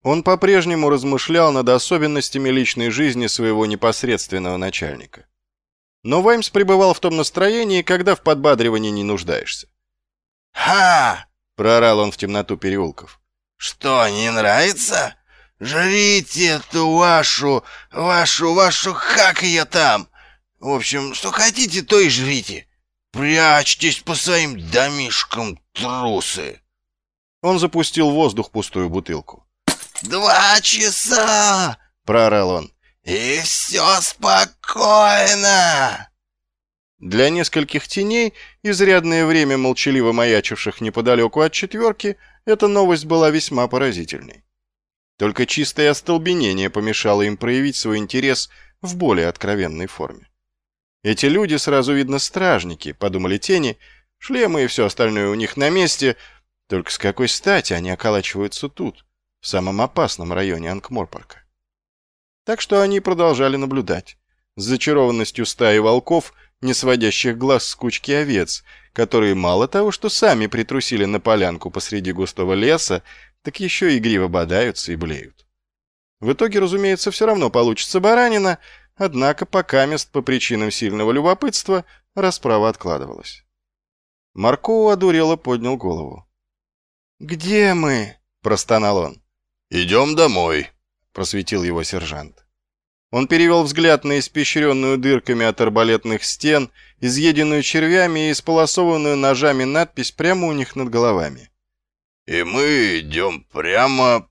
Он по-прежнему размышлял над особенностями личной жизни своего непосредственного начальника. Но Ваймс пребывал в том настроении, когда в подбадривании не нуждаешься. «Ха!» — проорал он в темноту переулков. «Что, не нравится? Жрите эту вашу, как ее там! В общем, что хотите, то и жрите! Прячьтесь по своим домишкам, трусы!» Он запустил в воздух пустую бутылку. 2 часа!» — проорал он. «И все спокойно!» Для нескольких теней, изрядное время молчаливо маячивших неподалеку от четверки, эта новость была весьма поразительной. Только чистое остолбенение помешало им проявить свой интерес в более откровенной форме. Эти люди, сразу видно, стражники, подумали тени, шлемы и все остальное у них на месте, только с какой стати они околачиваются тут, в самом опасном районе Анкморпорка. Так что они продолжали наблюдать, с зачарованностью стаи волков, не сводящих глаз с кучки овец, которые мало того, что сами притрусили на полянку посреди густого леса, так еще игриво бодаются и блеют. В итоге, разумеется, все равно получится баранина, однако покамест по причинам сильного любопытства расправа откладывалась. Маркоу одурело поднял голову. «Где мы?» — простонал он. «Идем домой», — просветил его сержант. Он перевел взгляд на испещренную дырками от арбалетных стен, изъеденную червями и исполосованную ножами надпись прямо у них над головами. «И мы идем прямо...»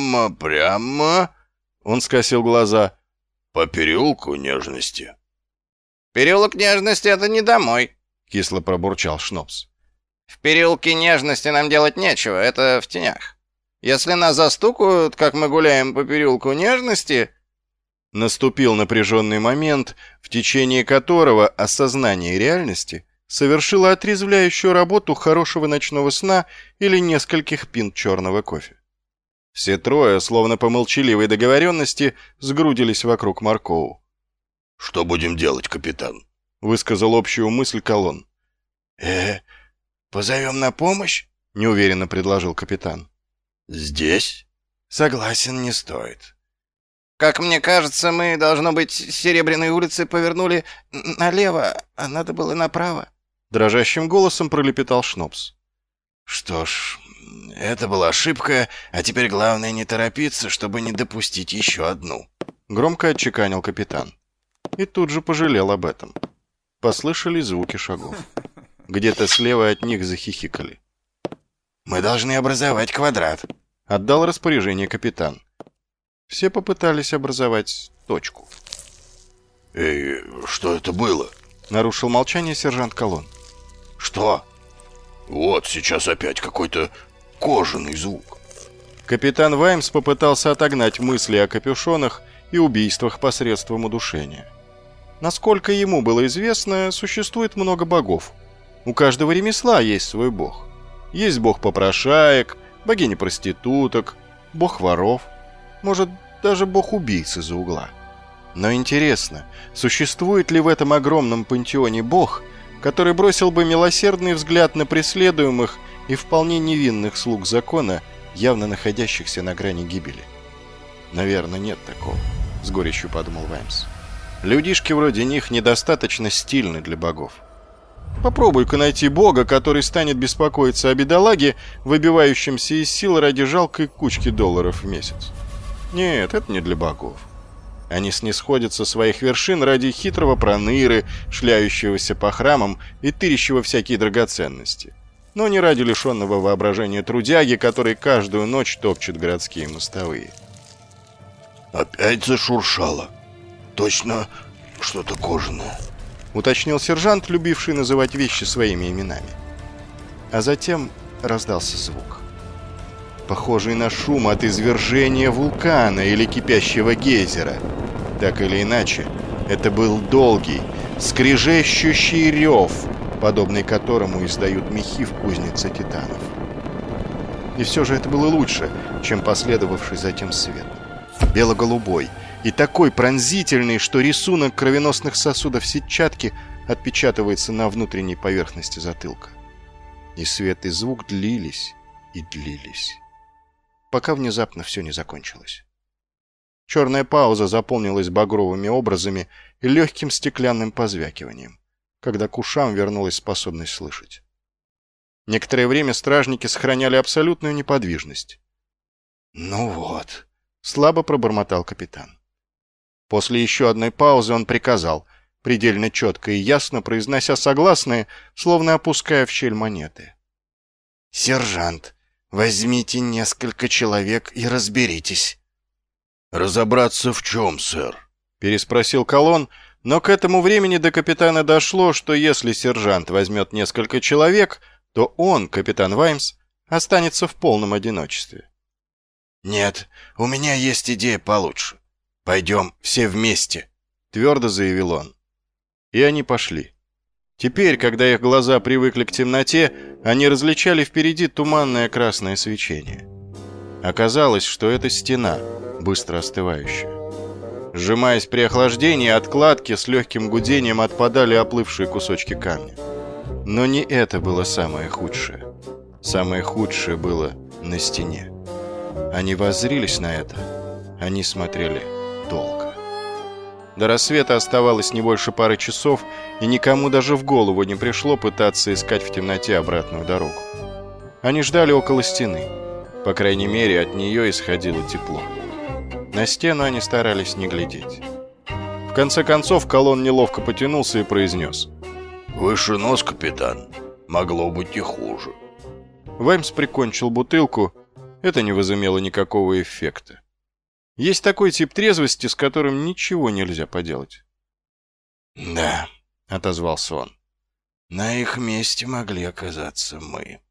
Он скосил глаза. «По переулку Нежности». «Переулок Нежности — это не домой», — кисло пробурчал Шнопс. «В переулке Нежности нам делать нечего, это в тенях. Если нас застукают, как мы гуляем по переулку Нежности...» Наступил напряженный момент, в течение которого осознание реальности совершило отрезвляющую работу хорошего ночного сна или нескольких пинт черного кофе. Все трое, словно по молчаливой договоренности, сгрудились вокруг Маркоу. «Что будем делать, капитан?» — высказал общую мысль Колон. Позовем на помощь?» — неуверенно предложил капитан. «Здесь?» «Согласен, не стоит». «Как мне кажется, мы, должно быть, с Серебряной улицы повернули налево, а надо было направо», — дрожащим голосом пролепетал Шнопс. «Что ж, это была ошибка, а теперь главное не торопиться, чтобы не допустить еще одну», — громко отчеканил капитан. И тут же пожалел об этом. Послышались звуки шагов. Где-то слева от них захихикали. «Мы должны образовать квадрат», — отдал распоряжение капитан. Все попытались образовать точку. «Эй, что это было?» — нарушил молчание сержант Колон. «Что?» «Вот сейчас опять какой-то кожаный звук». Капитан Ваймс попытался отогнать мысли о капюшонах и убийствах посредством удушения. Насколько ему было известно, существует много богов. У каждого ремесла есть свой бог. Есть бог попрошаек, богиня проституток, бог воров, может, даже бог убийц из-за угла. Но интересно, существует ли в этом огромном пантеоне бог, который бросил бы милосердный взгляд на преследуемых и вполне невинных слуг закона, явно находящихся на грани гибели? Наверное, нет такого, с горечью подумал Ваймс. Людишки вроде них недостаточно стильны для богов. Попробуй-ка найти бога, который станет беспокоиться о бедолаге, выбивающемся из сил ради жалкой кучки долларов в месяц. Нет, это не для богов. Они снисходят со своих вершин ради хитрого проныры, шляющегося по храмам и тырящего всякие драгоценности, но не ради лишенного воображения трудяги, который каждую ночь топчет городские мостовые. «Опять зашуршало. Точно что-то кожаное», — уточнил сержант, любивший называть вещи своими именами. А затем раздался звук, похожий на шум от извержения вулкана или кипящего гейзера. Так или иначе, это был долгий, скрежещущий рев, подобный которому издают мехи в кузнице титанов. И все же это было лучше, чем последовавший затем свет. Бело-голубой и такой пронзительный, что рисунок кровеносных сосудов сетчатки отпечатывается на внутренней поверхности затылка. И свет, и звук длились и длились. пока внезапно все не закончилось. Черная пауза заполнилась багровыми образами и легким стеклянным позвякиванием, когда к ушам вернулась способность слышать. Некоторое время стражники сохраняли абсолютную неподвижность. «Ну вот», — слабо пробормотал капитан. После еще одной паузы он приказал, предельно четко и ясно произнося согласные, словно опуская в щель монеты. «Сержант, возьмите несколько человек и разберитесь». «Разобраться в чем, сэр?» — переспросил Колон, но к этому времени до капитана дошло, что если сержант возьмет несколько человек, то он, капитан Ваймс, останется в полном одиночестве. «Нет, у меня есть идея получше. Пойдем все вместе», — твердо заявил он. И они пошли. Теперь, когда их глаза привыкли к темноте, они различали впереди туманное красное свечение. Оказалось, что это стена, быстро остывающая. Сжимаясь при охлаждении, от кладки с легким гудением отпадали оплывшие кусочки камня. Но не это было самое худшее. Самое худшее было на стене. Они воззрились на это. Они смотрели долго. До рассвета оставалось не больше пары часов, и никому даже в голову не пришло пытаться искать в темноте обратную дорогу. Они ждали около стены. По крайней мере, от нее исходило тепло. На стену они старались не глядеть. В конце концов, Колон неловко потянулся и произнес: «Выше нос, капитан. Могло быть и хуже». Ваймс прикончил бутылку. Это не возымело никакого эффекта. Есть такой тип трезвости, с которым ничего нельзя поделать. «Да», — отозвался он. — «на их месте могли оказаться мы».